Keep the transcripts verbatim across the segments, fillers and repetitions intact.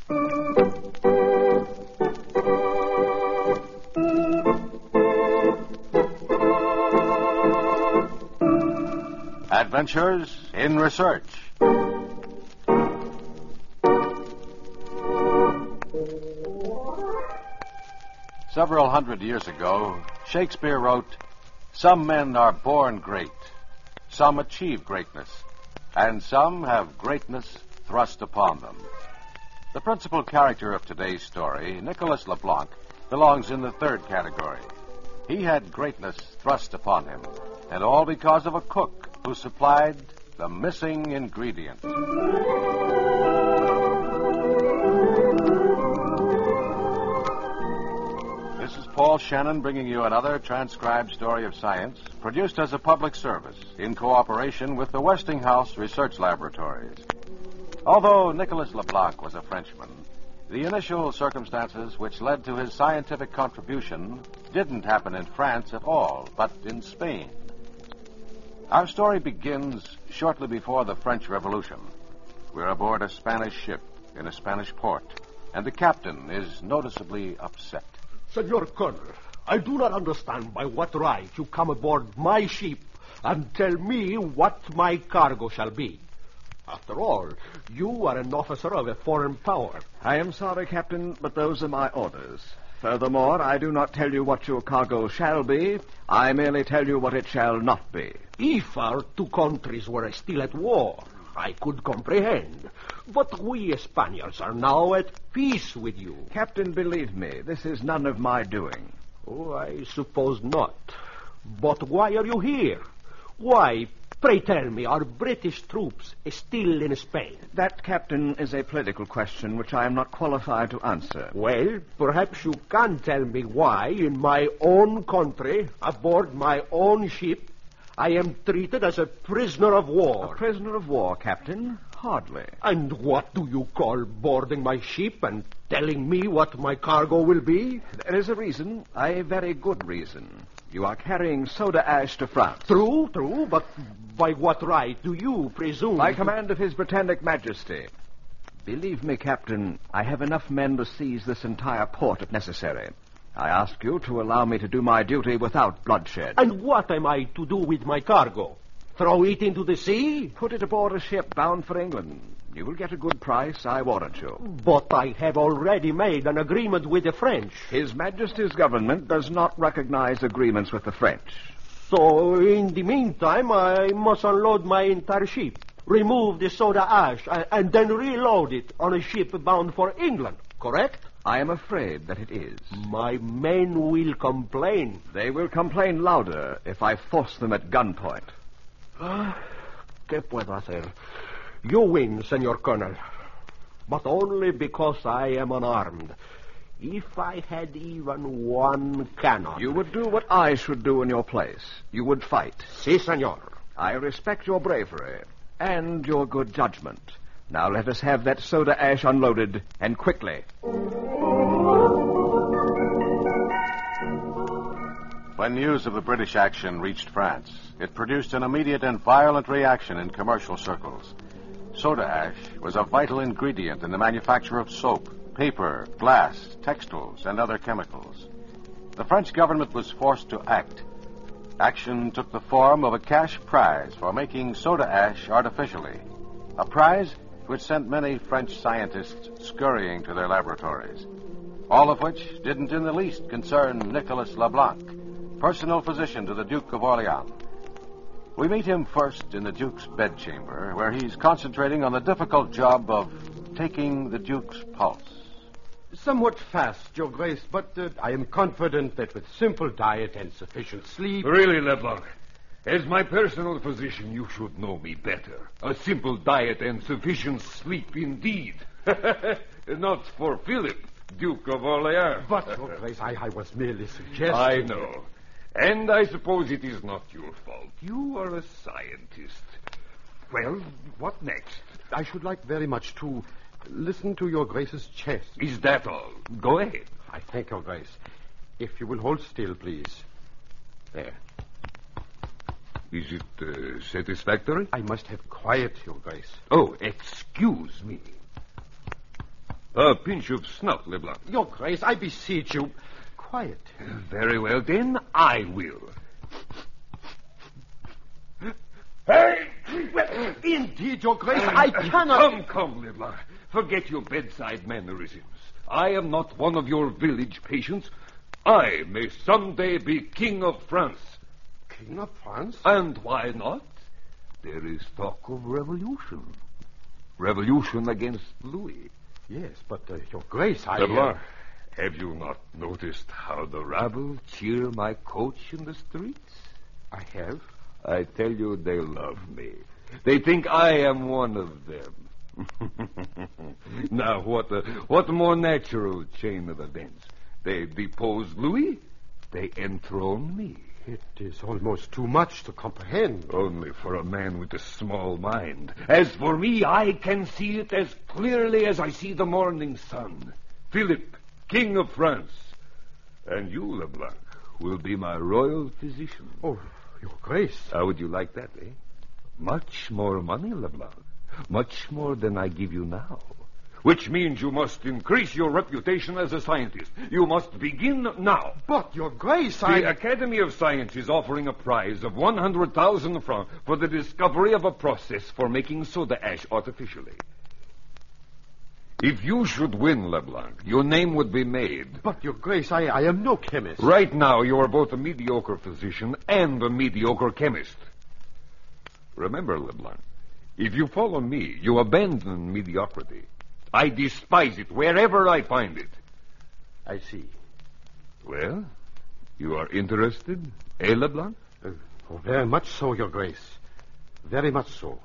Adventures in Research. Several hundred years ago, Shakespeare wrote, "Some men are born great, some achieve greatness, and some have greatness thrust upon them." The principal character of today's story, Nicholas LeBlanc, belongs in the third category. He had greatness thrust upon him, and all because of a cook who supplied the missing ingredient. This is Paul Shannon bringing you another transcribed story of science, produced as a public service in cooperation with the Westinghouse Research Laboratories. Although Nicholas LeBlanc was a Frenchman, the initial circumstances which led to his scientific contribution didn't happen in France at all, but in Spain. Our story begins shortly before the French Revolution. We're aboard a Spanish ship in a Spanish port, and the captain is noticeably upset. Senor Colonel, I do not understand by what right you come aboard my ship and tell me what my cargo shall be. After all, you are an officer of a foreign power. I am sorry, Captain, but those are my orders. Furthermore, I do not tell you what your cargo shall be. I merely tell you what it shall not be. If our two countries were still at war, I could comprehend. But we Spaniards are now at peace with you. Captain, believe me, this is none of my doing. Oh, I suppose not. But why are you here? Why, pray tell me, are British troops still in Spain? That, Captain, is a political question which I am not qualified to answer. Well, perhaps you can tell me why, in my own country, aboard my own ship, I am treated as a prisoner of war. A prisoner of war, Captain? Hardly. And what do you call boarding my ship and telling me what my cargo will be? There is a reason, a very good reason. You are carrying soda ash to France. True, true, but by what right do you presume... By command of His Britannic Majesty. Believe me, Captain, I have enough men to seize this entire port if necessary. I ask you to allow me to do my duty without bloodshed. And what am I to do with my cargo? Throw it into the sea? Put it aboard a ship bound for England. You will get a good price, I warrant you. But I have already made an agreement with the French. His Majesty's government does not recognize agreements with the French. So, in the meantime, I must unload my entire ship, remove the soda ash, and then reload it on a ship bound for England, correct? I am afraid that it is. My men will complain. They will complain louder if I force them at gunpoint. Ah, ¿qué puedo hacer? You win, Senor Colonel, but only because I am unarmed. If I had even one cannon... You would do what I should do in your place. You would fight. Si, senor. I respect your bravery and your good judgment. Now let us have that soda ash unloaded, and quickly. When news of the British action reached France, it produced an immediate and violent reaction in commercial circles. Soda ash was a vital ingredient in the manufacture of soap, paper, glass, textiles, and other chemicals. The French government was forced to act. Action took the form of a cash prize for making soda ash artificially, a prize which sent many French scientists scurrying to their laboratories, all of which didn't in the least concern Nicholas LeBlanc, personal physician to the Duke of Orleans. We meet him first in the Duke's bedchamber, where he's concentrating on the difficult job of taking the Duke's pulse. Somewhat fast, Your Grace, but uh, I am confident that with simple diet and sufficient sleep... Really, LeBlanc, as my personal physician, you should know me better. A simple diet and sufficient sleep, indeed. Not for Philip, Duke of Orleans. But, Your Grace, I, I was merely suggesting... I know. And I suppose it is not your fault. You are a scientist. Well, what next? I should like very much to listen to Your Grace's chest. Is that all? Go ahead. I thank Your Grace. If you will hold still, please. There. Is it uh, satisfactory? I must have quiet, Your Grace. Oh, excuse me. A pinch of snuff, Leblanc. Your Grace, I beseech you. Quiet. Very well, then I will. Hey! Indeed, Your Grace, I cannot... Come, come, Leblanc. Forget your bedside mannerisms. I am not one of your village patients. I may someday be King of France. King of France? And why not? There is talk of revolution. Revolution against Louis. Yes, but, uh, Your Grace, I... Leblanc, uh... have you not noticed how the rabble cheer my coach in the streets? I have. I tell you, they love me. They think I am one of them. Now, what a, what more natural chain of events? They depose Louis, they enthrone me. It is almost too much to comprehend. Only for a man with a small mind. As for me, I can see it as clearly as I see the morning sun. Philip, King of France. And you, Leblanc, will be my royal physician. Oh, Your Grace. How would you like that, eh? Much more money, Leblanc. Much more than I give you now. Which means you must increase your reputation as a scientist. You must begin now. But, Your Grace, the I... The Academy of Science is offering a prize of one hundred thousand francs for the discovery of a process for making soda ash artificially. If you should win, Leblanc, your name would be made. But, Your Grace, I, I am no chemist. Right now, you are both a mediocre physician and a mediocre chemist. Remember, Leblanc, if you follow me, you abandon mediocrity. I despise it wherever I find it. I see. Well, you are interested, eh, Leblanc? Uh, oh, very much so, Your Grace. Very much so.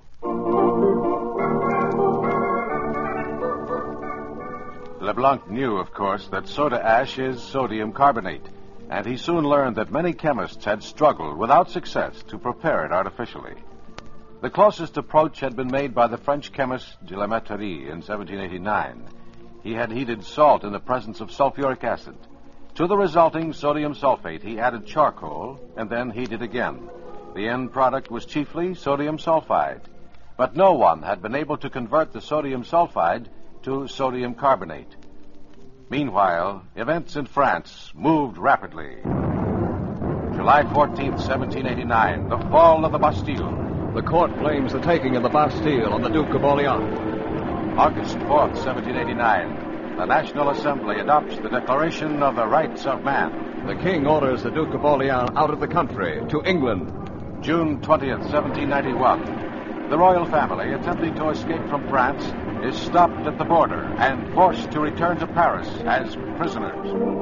Leblanc knew, of course, that soda ash is sodium carbonate, and he soon learned that many chemists had struggled without success to prepare it artificially. The closest approach had been made by the French chemist de la Mettrie in seventeen eighty-nine. He had heated salt in the presence of sulfuric acid. To the resulting sodium sulfate, he added charcoal and then heated again. The end product was chiefly sodium sulfide. But no one had been able to convert the sodium sulfide to sodium carbonate. Meanwhile, events in France moved rapidly. July fourteenth, seventeen eighty-nine, the fall of the Bastille. The court claims the taking of the Bastille on the Duke of Orleans. August fourth, seventeen eighty-nine, the National Assembly adopts the Declaration of the Rights of Man. The king orders the Duke of Orleans out of the country, to England. June twentieth, seventeen ninety-one, the royal family, attempting to escape from France, is stopped at the border and forced to return to Paris as prisoners.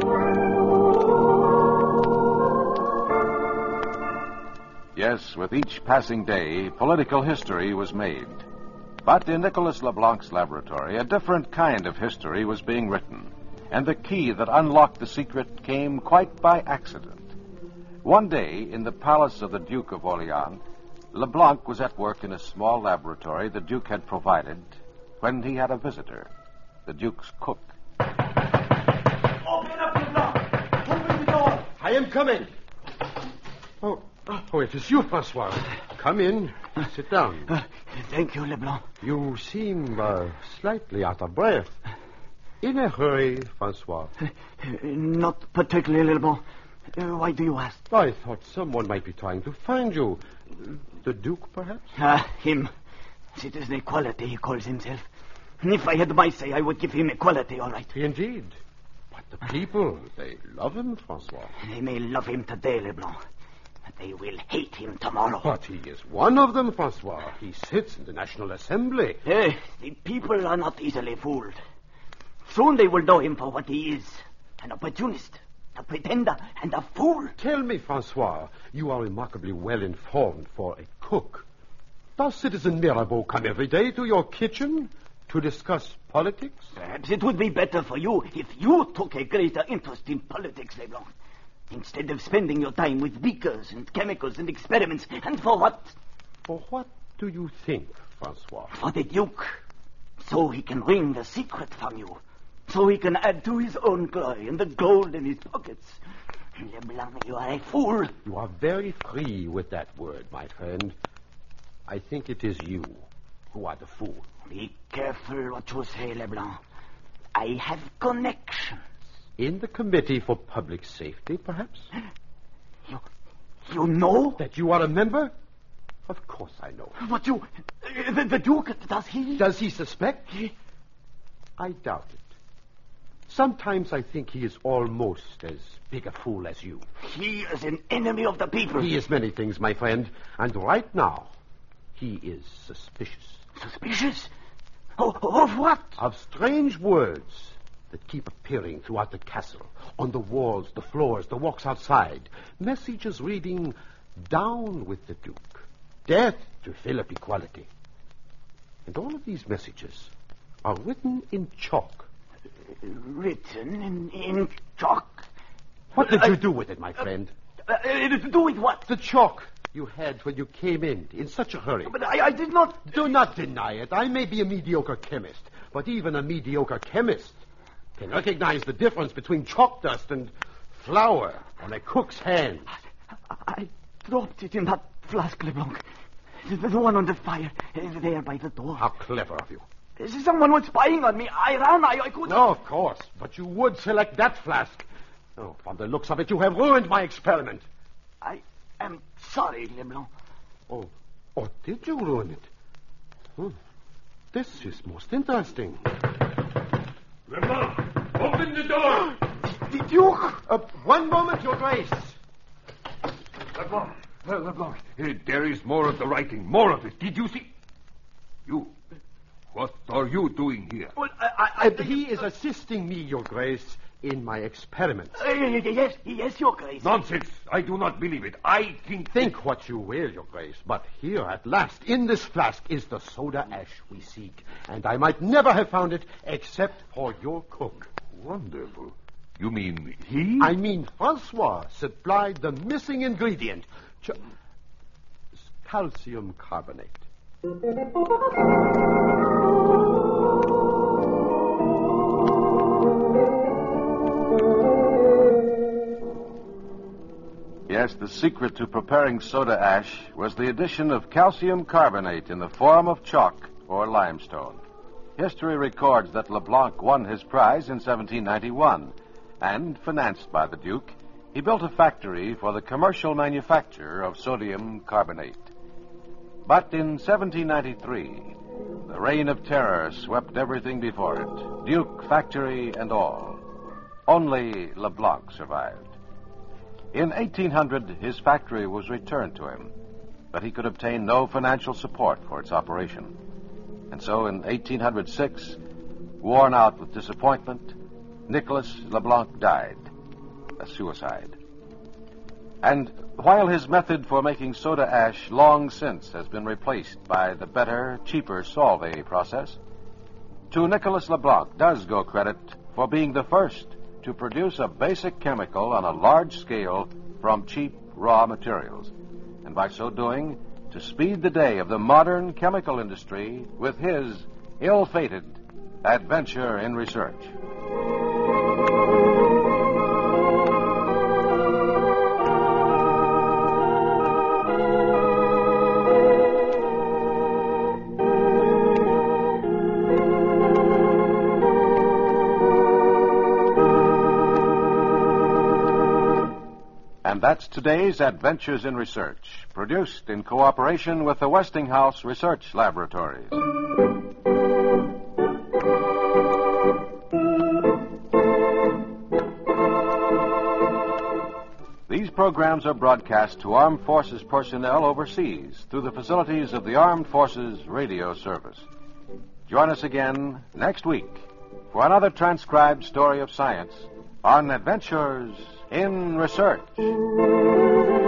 Yes, with each passing day, political history was made. But in Nicholas Leblanc's laboratory, a different kind of history was being written, and the key that unlocked the secret came quite by accident. One day, in the palace of the Duke of Orleans, Leblanc was at work in a small laboratory the Duke had provided when he had a visitor, the Duke's cook. Open up, Leblanc! Open the door! I am coming. Oh, oh, it is you, Francois. Come in. Sit down. Uh, thank you, Leblanc. You seem uh, slightly out of breath. In a hurry, Francois. Uh, not particularly, Leblanc. Uh, why do you ask? I thought someone might be trying to find you. The Duke, perhaps? Ah, uh, him. Citizen Equality, he calls himself. And if I had my say, I would give him equality, all right. Indeed. But the people, they love him, Francois. They may love him today, Leblanc. But they will hate him tomorrow. But he is one of them, Francois. He sits in the National Assembly. Eh, the people are not easily fooled. Soon they will know him for what he is. An opportunist, a pretender, and a fool. Tell me, Francois, you are remarkably well informed for a cook. Does Citizen Mirabeau come every day to your kitchen to discuss politics? Perhaps it would be better for you if you took a greater interest in politics, Leblanc. Instead of spending your time with beakers and chemicals and experiments. And for what? For what do you think, Francois? For the Duke. So he can wring the secret from you. So he can add to his own glory and the gold in his pockets. Leblanc, you are a fool. You are very free with that word, my friend. I think it is you who are the fool. Be careful what you say, Leblanc. I I have connections. In the Committee for Public Safety, perhaps? You, you know? That you are a member? Of course I know. What you... Uh, the, the Duke, does he... Does he suspect? He... I doubt it. Sometimes I think he is almost as big a fool as you. He is an enemy of the people. He is many things, my friend. And right now, he is suspicious. Suspicious? Oh, of what? Of strange words that keep appearing throughout the castle, on the walls, the floors, the walks outside. Messages reading, "Down with the Duke. Death to Philip equality." And all of these messages are written in chalk. Written in, in chalk? What did uh, you do with it, my friend? Uh, uh, to do with what? The chalk you had when you came in in such a hurry. But I, I did not... Do not deny it. I may be a mediocre chemist, but even a mediocre chemist can recognize the difference between chalk dust and flour on a cook's hand. I, I dropped it in that flask, LeBlanc. The, the one on the fire, uh, there by the door. How clever of you. Someone was spying on me. I ran. I, I couldn't... No, of course. But you would select that flask. Oh, from the looks of it, you have ruined my experiment. I am sorry, Leblanc. Oh, oh, did you ruin it? Hmm. This is most interesting. Leblanc, open the door. The, the Duke. Uh, one moment, Your Grace. Leblanc, uh, Leblanc, uh, there is more of the writing, more of it. Did you see? You... What are you doing here? Well, I, I, Uh, he is assisting me, Your Grace, in my experiment. Uh, yes, yes, Your Grace. Nonsense. I do not believe it. I think... Think what you will, Your Grace, but here at last, in this flask, is the soda ash we seek. And I might never have found it except for your cook. Wonderful. You mean he? I mean, Francois supplied the missing ingredient. Ch- calcium carbonate. Yes, the secret to preparing soda ash was the addition of calcium carbonate in the form of chalk or limestone. History records that Leblanc won his prize in seventeen ninety-one, and, financed by the Duke, he built a factory for the commercial manufacture of sodium carbonate. But in seventeen ninety-three, the reign of terror swept everything before it, Duke, factory, and all. Only Leblanc survived. In eighteen hundred, his factory was returned to him, but he could obtain no financial support for its operation. And so in eighteen oh six, worn out with disappointment, Nicholas Leblanc died, a suicide. And while his method for making soda ash long since has been replaced by the better, cheaper Solvay process, to Nicholas Leblanc does go credit for being the first to produce a basic chemical on a large scale from cheap raw materials, and by so doing, to speed the day of the modern chemical industry with his ill-fated adventure in research. And that's today's Adventures in Research, produced in cooperation with the Westinghouse Research Laboratories. These programs are broadcast to Armed Forces personnel overseas through the facilities of the Armed Forces Radio Service. Join us again next week for another transcribed story of science on Adventures in Research.